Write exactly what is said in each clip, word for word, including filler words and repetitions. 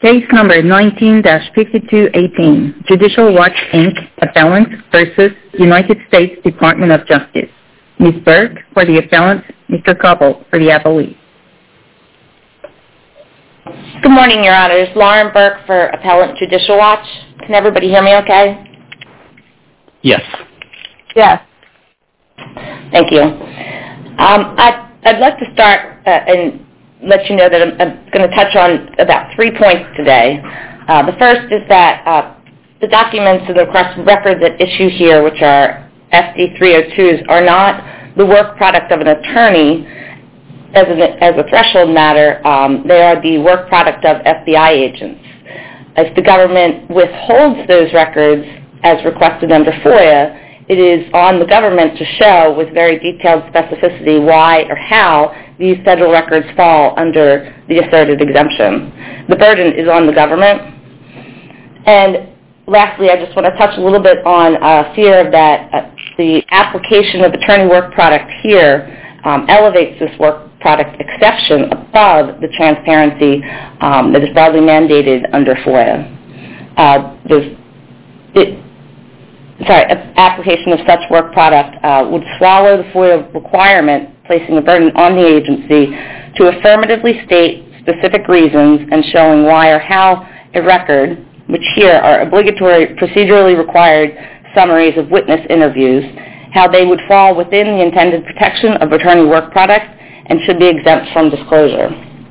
Case number nineteen dash fifty-two eighteen, Judicial Watch, Incorporated, Appellant versus United States Department of Justice. Miz Burke for the appellant, Mister Koppel for the appellee. Good morning, Your Honors. Lauren Burke for Appellant Judicial Watch. Can everybody hear me okay? Yes. Yes. Thank you. Um, I'd, I'd like to start uh, and let you know that I'm, I'm going to touch on about three points today. Uh, the first is that uh, the documents and the records at issue here, which are S D three oh twos, are not the work product of an attorney as, an, as a threshold matter. Um, they are the work product of F B I agents. If the government withholds those records as requested under FOIA, it is on the government to show with very detailed specificity why or how these federal records fall under the asserted exemption. The burden is on the government. And lastly, I just want to touch a little bit on uh, fear that uh, the application of attorney work product here um, elevates this work product exception above the transparency um, that is broadly mandated under FOIA. Uh, there's, it, sorry, application of such work product uh, would swallow the FOIA requirement, placing a burden on the agency to affirmatively state specific reasons and showing why or how a record, which here are obligatory, procedurally required summaries of witness interviews, how they would fall within the intended protection of attorney work product and should be exempt from disclosure.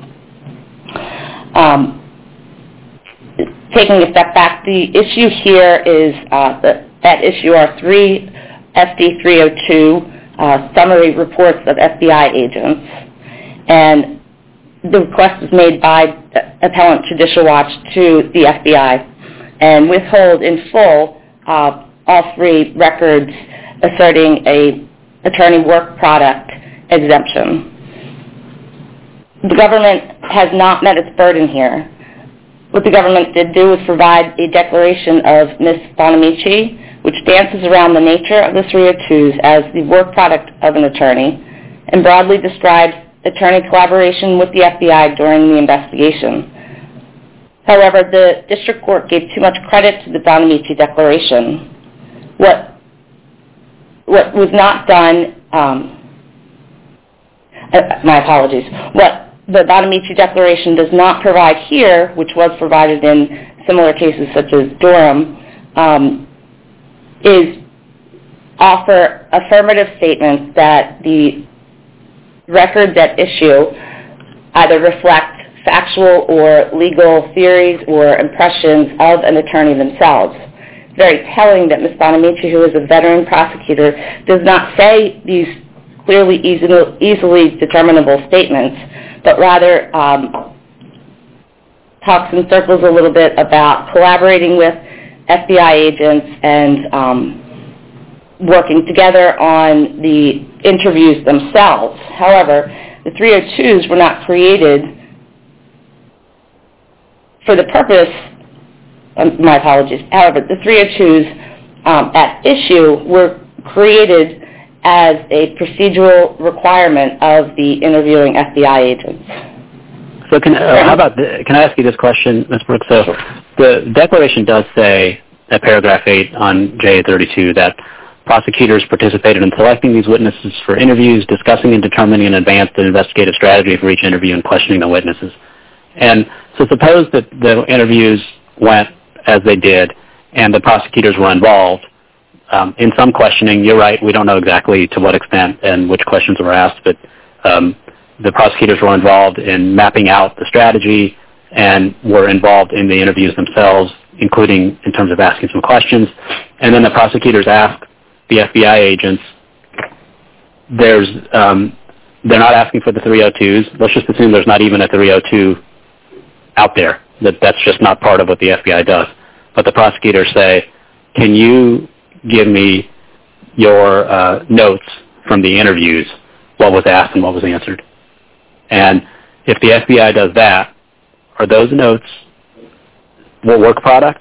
Um, taking a step back, the issue here is uh, the At issue are three S D three oh two uh, summary reports of F B I agents, and the request was made by Appellant Judicial Watch to the F B I and withhold in full uh, all three records asserting a attorney work product exemption. The government has not met its burden here. What the government did do was provide a declaration of Miz Bonamici, which dances around the nature of the three oh twos as the work product of an attorney and broadly describes attorney collaboration with the F B I during the investigation. However, the district court gave too much credit to the Bonamici declaration. What, what was not done, um, uh, my apologies, what the Bonamici declaration does not provide here, which was provided in similar cases such as Durham, um, is offer affirmative statements that the records at issue either reflect factual or legal theories or impressions of an attorney themselves. It's very telling that Miz Bonamici, who is a veteran prosecutor, does not say these clearly easily, easily determinable statements, but rather um, talks in circles a little bit about collaborating with F B I agents and um, working together on the interviews themselves. However, the three oh twos were not created for the purpose, um, my apologies, however, the three oh twos um, at issue were created as a procedural requirement of the interviewing F B I agents. So can, uh, how about, the, can I ask you this question, Miz Brooks? So the declaration does say at paragraph eight on J A thirty-two that prosecutors participated in selecting these witnesses for interviews, discussing and determining in advance the investigative strategy for each interview and questioning the witnesses. And so suppose that the interviews went as they did and the prosecutors were involved. Um, in some questioning, you're right, we don't know exactly to what extent and which questions were asked, but um, the prosecutors were involved in mapping out the strategy and were involved in the interviews themselves, including in terms of asking some questions. And then the prosecutors ask the F B I agents, there's, um, they're not asking for the three oh twos. Let's just assume there's not even a three oh two out there, that that's just not part of what the F B I does. But the prosecutors say, can you give me your uh, notes from the interviews, what was asked and what was answered? And if the F B I does that, are those notes what work product?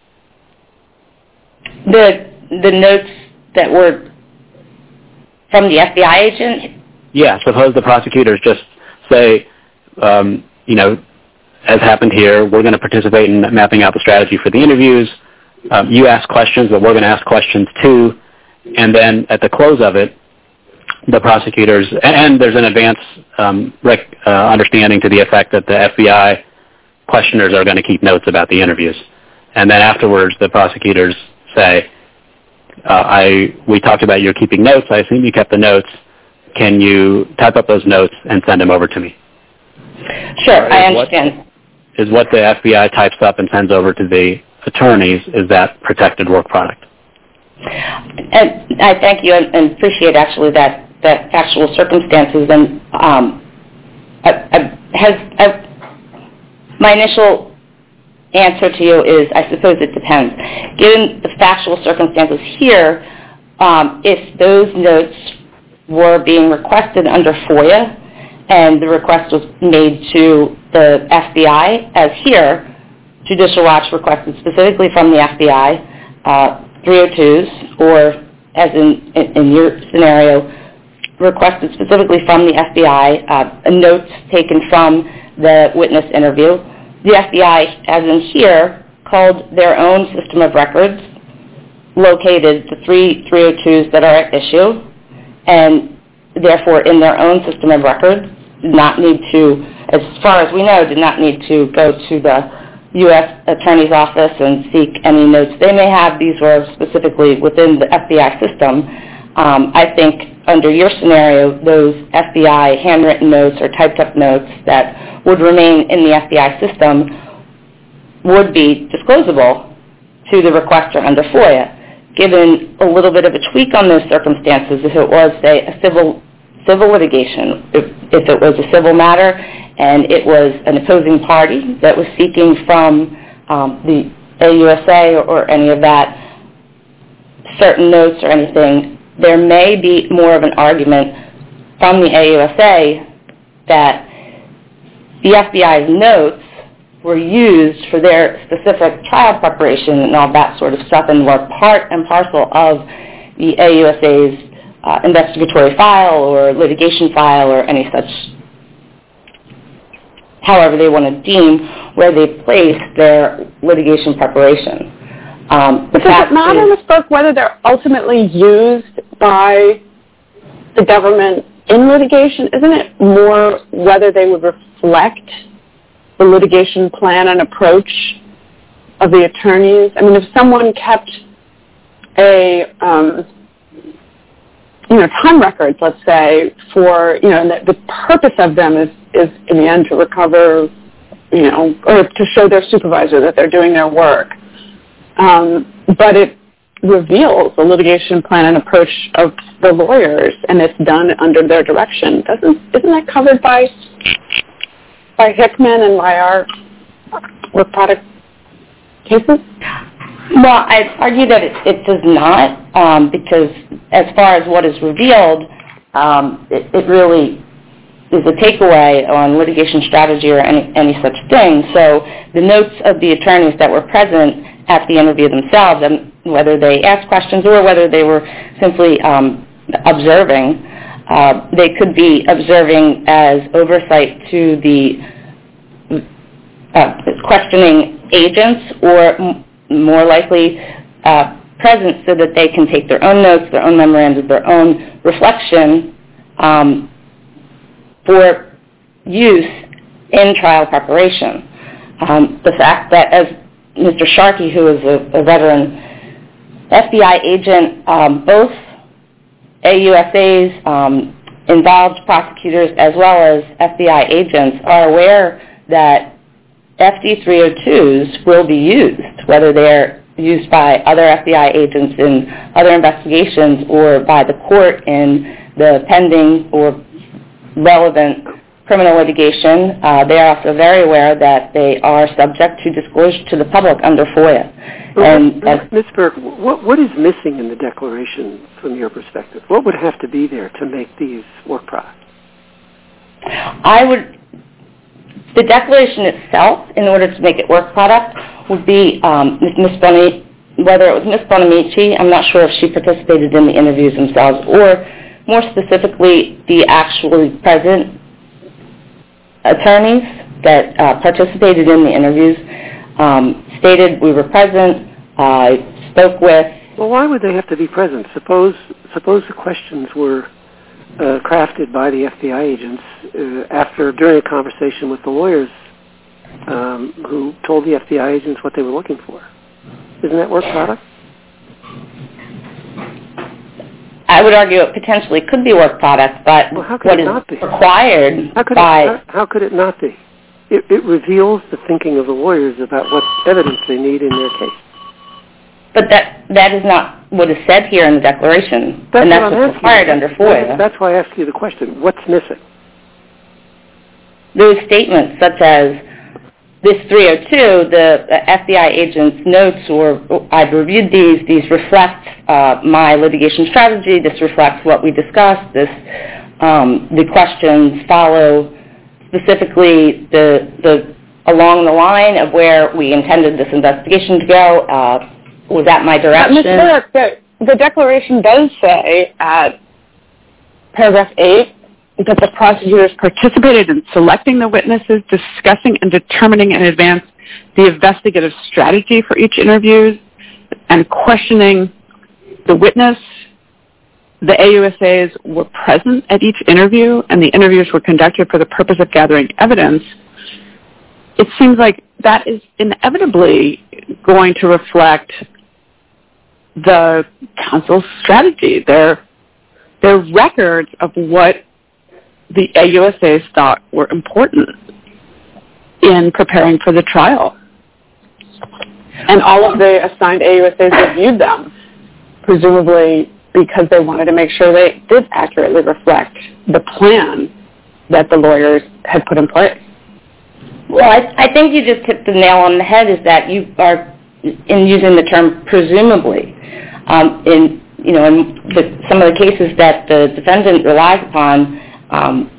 The the notes that were from the F B I agent? Yeah, suppose the prosecutors just say, um, you know, as happened here, we're going to participate in mapping out the strategy for the interviews. Um, you ask questions, but we're going to ask questions too. And then at the close of it, the prosecutors, and there's an advance um, rec, uh, understanding to the effect that the F B I questioners are going to keep notes about the interviews. And then afterwards, the prosecutors say, uh, I, we talked about you keeping notes. I assume you kept the notes. Can you type up those notes and send them over to me? Sure, I understand. What, is what the F B I types up and sends over to the attorneys, is that protected work product? And I thank you and, and appreciate actually that, that actual circumstances. And um, I, I, has, I, my initial answer to you is, I suppose it depends. Given the factual circumstances here, um, if those notes were being requested under FOIA and the request was made to the F B I, as here, Judicial Watch requested specifically from the F B I, uh, three oh twos, or as in, in, in your scenario, requested specifically from the F B I, uh, notes taken from the witness interview. The F B I, as in here, called their own system of records, located the three three oh twos that are at issue, and therefore in their own system of records did not need to, as far as we know, did not need to go to the U S Attorney's Office and seek any notes they may have. These were specifically within the F B I system. Um, I think under your scenario, those F B I handwritten notes or typed up notes that would remain in the F B I system would be disclosable to the requester under FOIA. Given a little bit of a tweak on those circumstances, if it was, say, a civil civil litigation, if, if it was a civil matter and it was an opposing party that was seeking from um, the A U S A or, or any of that certain notes or anything, there may be more of an argument from the A U S A that the F B I's notes were used for their specific trial preparation and all that sort of stuff and were part and parcel of the A U S A's uh, investigatory file or litigation file or any such, however they want to deem, where they place their litigation preparation. Um, but does it matter, Miz Burke, whether they're ultimately used by the government in litigation? Isn't it more whether they would reflect the litigation plan and approach of the attorneys? I mean, if someone kept a, um, you know, time records, let's say, for, you know, and the, the purpose of them is, is in the end to recover, you know, or to show their supervisor that they're doing their work. Um, but it reveals the litigation plan and approach of the lawyers, and it's done under their direction. Doesn't isn't that covered by by Hickman and by our work product cases? Well, I'd argue that it, it does not, um, because as far as what is revealed, um, it, it really is a takeaway on litigation strategy or any, any such thing. So the notes of the attorneys that were present at the interview themselves, and whether they asked questions or whether they were simply um, observing, uh, they could be observing as oversight to the uh, questioning agents, or m- more likely uh, present so that they can take their own notes, their own memorandums, their own reflection um, for use in trial preparation. Um, the fact that, as Mister Sharkey, who is a, a veteran F B I agent, um, both A U S A's um, involved prosecutors as well as F B I agents are aware that F D three oh twos will be used, whether they're used by other F B I agents in other investigations or by the court in the pending or relevant criminal litigation. Uh, they are also very aware that they are subject to disclosure to the public under FOIA. Well, and Miz Burke, what, what is missing in the declaration from your perspective? What would have to be there to make these work products? I would, the declaration itself, in order to make it work product, would be um, Miz Bonamici, whether it was Miz Bonamici, I'm not sure if she participated in the interviews themselves, or more specifically, the actually present attorneys that uh, participated in the interviews um, stated we were present, uh, spoke with. Well, why would they have to be present? Suppose suppose the questions were uh, crafted by the F B I agents uh, after during a conversation with the lawyers um, who told the F B I agents what they were looking for. Isn't that work product? I would argue it potentially could be work product, but well, how could what it is not be? required how could by... It, how, how could it not be? It, it reveals the thinking of the lawyers about what evidence they need in their case. But that that is not what is said here in the declaration, that's and that's what what's required under FOIA. That's why I ask you the question, what's missing? Those statements such as this three oh two, the F B I agent's notes, or I've reviewed these, these reflect uh, my litigation strategy, this reflects what we discussed, this, um, the questions follow specifically the, the along the line of where we intended this investigation to go, uh, was that my direction? Miz Burke, the, the declaration does say at paragraph eight that the prosecutors participated in selecting the witnesses, discussing and determining in advance the investigative strategy for each interview, and questioning the witness. The A U S As were present at each interview, and the interviews were conducted for the purpose of gathering evidence. It seems like that is inevitably going to reflect the counsel's strategy, their, their records of what the A U S As thought were important in preparing for the trial. And all of the assigned A U S As reviewed them, presumably because they wanted to make sure they did accurately reflect the plan that the lawyers had put in place. Well, I, I think you just hit the nail on the head, is that you are, in using the term presumably, um, in, you know, in the, some of the cases that the defendant relies upon, um,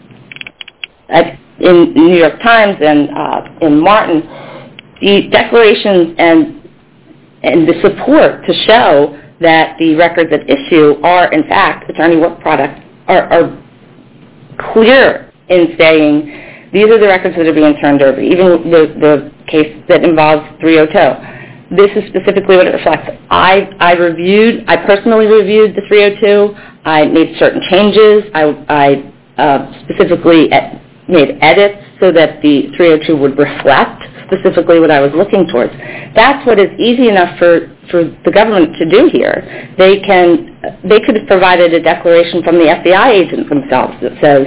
at, in New York Times and uh, in Martin, the declarations and and the support to show that the records at issue are, in fact, attorney work product, are, are clear in saying these are the records that are being turned over, even the, the case that involves three oh two. This is specifically what it reflects. I, I reviewed, I personally reviewed the three oh two. I made certain changes. I, I uh, specifically ed- made edits so that the three oh two would reflect specifically what I was looking towards. That's what is easy enough for, for the government to do here. They can, they could have provided a declaration from the F B I agents themselves that says,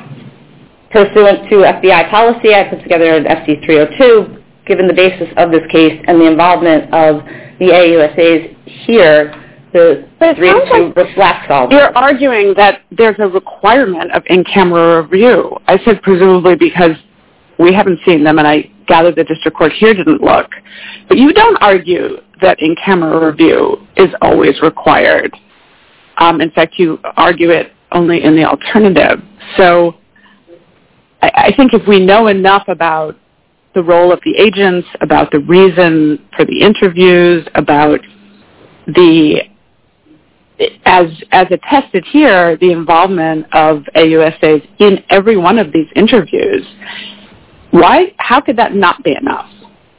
pursuant to F B I policy, I put together an F C three oh two, given the basis of this case and the involvement of the A U S As here, the three oh two like reflects all You're arguing that there's a requirement of in-camera review. I said presumably because we haven't seen them, and I gather the district court here didn't look. But you don't argue that in-camera review is always required. Um, in fact, you argue it only in the alternative. So I, I think if we know enough about the role of the agents, about the reason for the interviews, about the, as as attested here, the involvement of A U S As in every one of these interviews, why, how could that not be enough?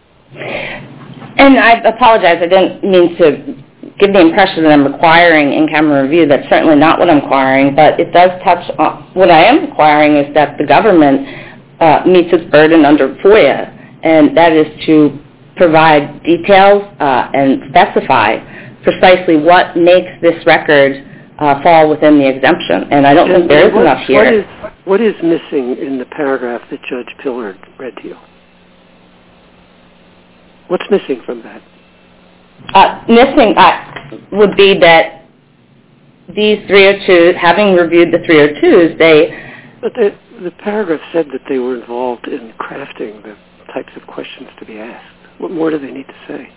And I apologize, I didn't mean to give the impression that I'm requiring in-camera review. That's certainly not what I'm requiring, but it does touch on, what I am requiring is that the government uh, meets its burden under FOIA, and that is to provide details uh, and specify precisely what makes this record uh, fall within the exemption. And I don't and think there is what, enough here. What is, what is missing in the paragraph that Judge Pillard read to you? What's missing from that? Uh, missing uh, would be that these three oh twos, having reviewed the three oh twos, they... But the, the paragraph said that they were involved in crafting the types of questions to be asked. What more do they need to say?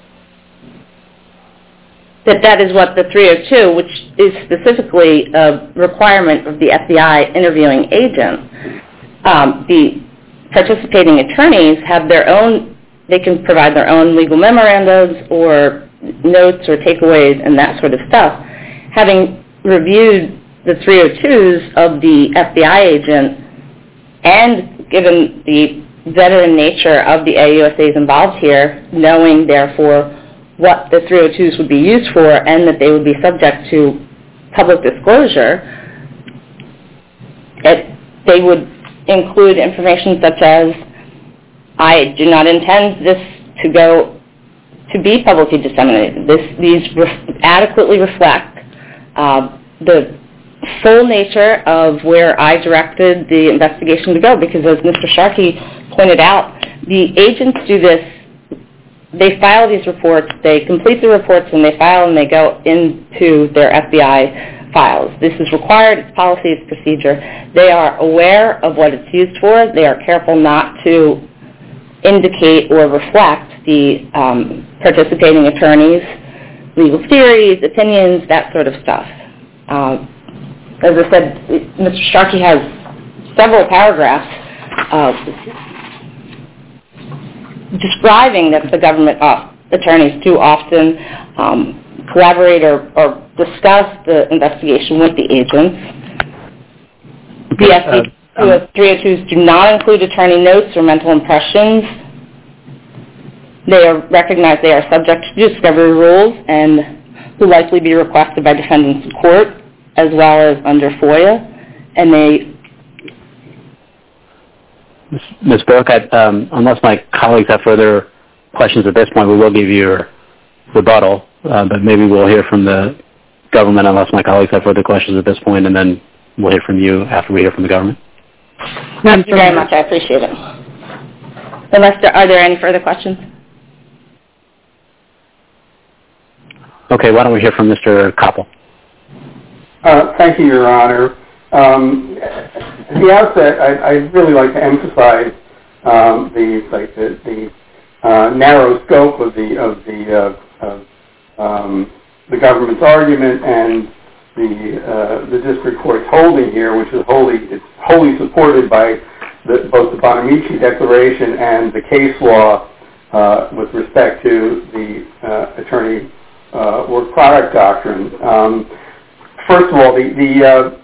That that is what the three oh two, which is specifically a requirement of the F B I interviewing agent. Um, the participating attorneys have their own, they can provide their own legal memorandums or notes or takeaways and that sort of stuff. Having reviewed the three oh twos of the F B I agent and given the veteran nature of the A U S As involved here, knowing, therefore, what the three oh twos would be used for and that they would be subject to public disclosure, it, they would include information such as, I do not intend this to go to be publicly disseminated. This, these re- adequately reflect uh, the full nature of where I directed the investigation to go, because as Mister Sharkey pointed out, the agents do this, they file these reports, they complete the reports, and they file and they go into their F B I files. This is required, it's policy, it's procedure. They are aware of what it's used for. They are careful not to indicate or reflect the um, participating attorneys' legal theories, opinions, that sort of stuff. Um, as I said, Mister Sharkey has several paragraphs uh, describing that the government uh, attorneys do often um, collaborate or, or discuss the investigation with the agents. The S D three oh twos do not include attorney notes or mental impressions. They are recognized they are subject to discovery rules and will likely be requested by defendants in court as well as under FOIA. And they... Miz Burke, I, um, unless my colleagues have further questions at this point, we will give you your rebuttal, uh, but maybe we'll hear from the government unless my colleagues have further questions at this point, and then we'll hear from you after we hear from the government. Thank you very much. I appreciate it. Unless there, are there any further questions? Okay, why don't we hear from Mister Koppel? Uh, thank you, Your Honor. Um, at the outset, I, I'd really like to emphasize um, the like the, the uh, narrow scope of the of the uh, of, um, the government's argument and the uh, the district court's holding here, which is wholly it's wholly supported by the, both the Bonamici Declaration and the case law uh, with respect to the uh, attorney uh, work product doctrine. Um, first of all, the the uh,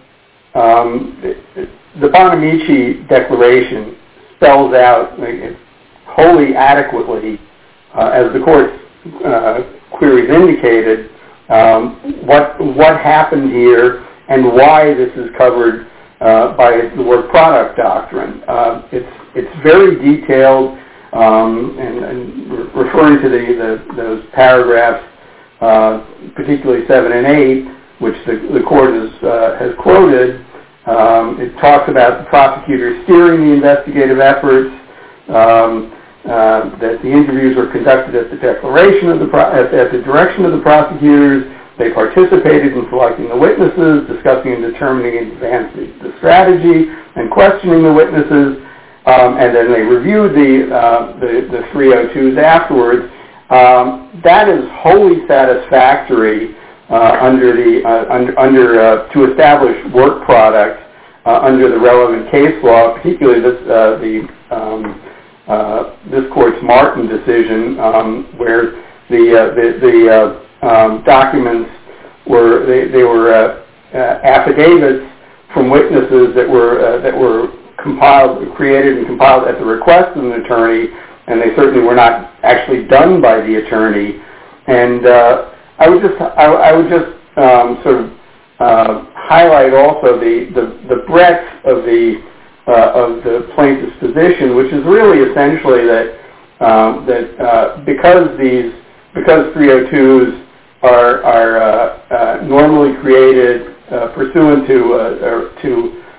Um, the, the Bonamici Declaration spells out like, wholly adequately, uh, as the court's uh, queries indicated, um, what what happened here and why this is covered uh, by the work product doctrine. Uh, it's it's very detailed, um, and, and re- referring to the, the those paragraphs, uh, particularly seven and eight, which the, the court has, uh, has quoted. Um, it talks about the prosecutor steering the investigative efforts, um, uh, that the interviews were conducted at the declaration of the pro- at, at the direction of the prosecutors. They participated in selecting the witnesses, discussing and determining in advance the, the strategy, and questioning the witnesses, um, and then they reviewed the, uh, the, the three oh twos afterwards. Um, that is wholly satisfactory Uh, under the uh, under, under uh, to establish work product uh, under the relevant case law, particularly this uh, the um, uh, this court's Martin decision, um, where the uh, the, the uh, um, documents were they, they were uh, uh, affidavits from witnesses that were uh, that were compiled, created and compiled at the request of an attorney, and they certainly were not actually done by the attorney. And uh, I would just I, I would just um, sort of uh, highlight also the, the, the breadth of the uh, of the plaintiff's position, which is really essentially that um, that uh, because these because three oh twos are are uh, uh, normally created uh, pursuant to uh, or to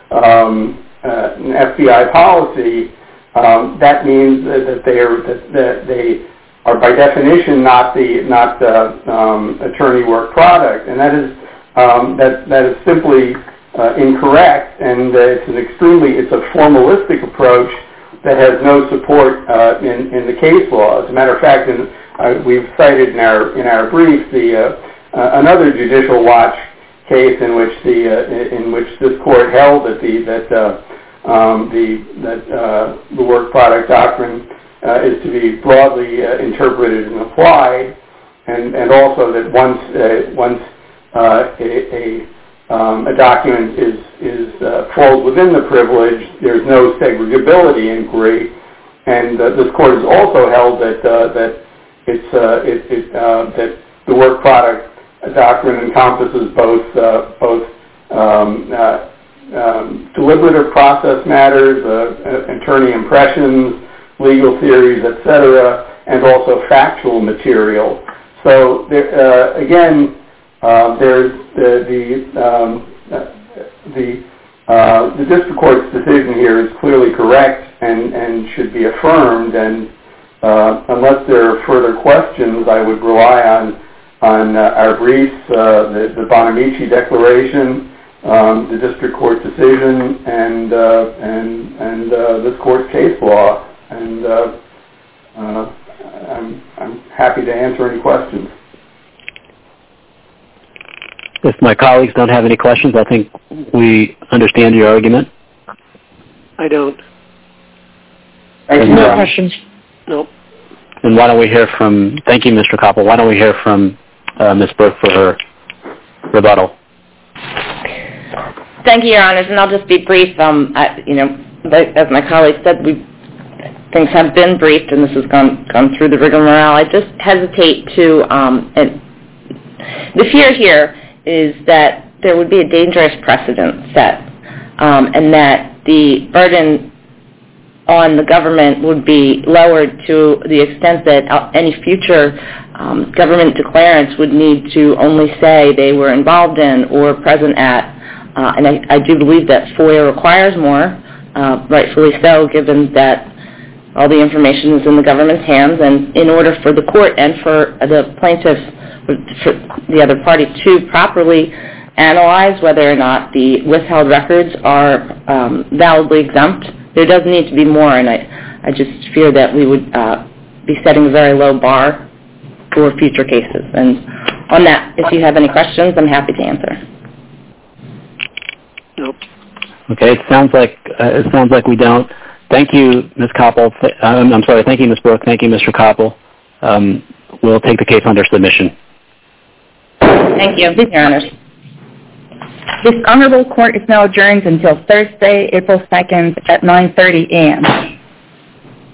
um, uh, an F B I policy, um, that means that, that they are that, that they are by definition not the not the um, attorney work product, and that is um, that that is simply uh, incorrect, and uh, it's an extremely it's a formalistic approach that has no support uh, in in the case law. As a matter of fact, in, uh, we've cited in our in our brief the uh, uh, another Judicial Watch case in which the uh, in which this court held that the that uh, um, the that uh, the work product doctrine Uh, is to be broadly uh, interpreted and applied, and, and also that once uh, once uh, a, a, um, a document is is uh, falls within the privilege, there's no segregability inquiry, and uh, this court has also held that uh, that it's uh, it, it, uh, that the work product doctrine encompasses both uh, both um, uh, um, deliberative process matters, uh, attorney impressions, legal theories, et cetera, and also factual material. So there, uh, again, uh, there's the the, um, the Uh, the district court's decision here is clearly correct and, and should be affirmed. And uh, unless there are further questions, I would rely on on uh, our briefs, uh, the, the Bonamici Declaration, um, the district court decision, and uh, and and uh, this court's case law. And uh, uh, I'm I'm happy to answer any questions. If my colleagues don't have any questions, I think we understand your argument. I don't. And, no uh, questions. Nope. And why don't we hear from, thank you, Mister Koppel. Why don't we hear from uh, Miz Burke for her rebuttal? Thank you, Your Honors, and I'll just be brief. Um, I, you know, as my colleague said, we things have been briefed, and this has gone gone through the rigmarole. I just hesitate to, um, and the fear here is that there would be a dangerous precedent set, um, and that the burden on the government would be lowered to the extent that any future um, government declarants would need to only say they were involved in or present at. Uh, and I, I do believe that FOIA requires more, uh, rightfully so, given that all the information is in the government's hands. And in order for the court and for the plaintiffs, for the other party to properly analyze whether or not the withheld records are um, validly exempt, there does need to be more, and I, I just fear that we would uh, be setting a very low bar for future cases. And on that, if you have any questions, I'm happy to answer. Nope. Okay, it sounds like uh, it sounds like we don't. Thank you, Miz Koppel. Um, I'm sorry. Thank you, Miz Burke. Thank you, Mister Koppel. Um, we'll take the case under submission. Thank you, Your Honors. This honorable court is now adjourned until Thursday, April second at nine thirty a.m.